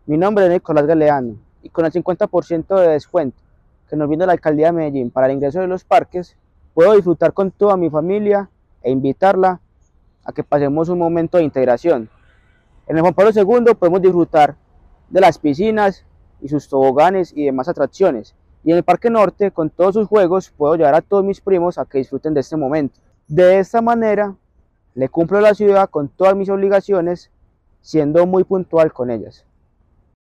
Mi nombre es Nicolás Galeano y con el 50% de descuento que nos brinda la Alcaldía de Medellín para el ingreso de los parques, puedo disfrutar con toda mi familia e invitarla a que pasemos un momento de integración. En el Juan Pablo II podemos disfrutar de las piscinas y sus toboganes y demás atracciones. Y en el Parque Norte, con todos sus juegos, puedo llevar a todos mis primos a que disfruten de este momento. De esta manera, le cumplo a la ciudad con todas mis obligaciones, siendo muy puntual con ellas.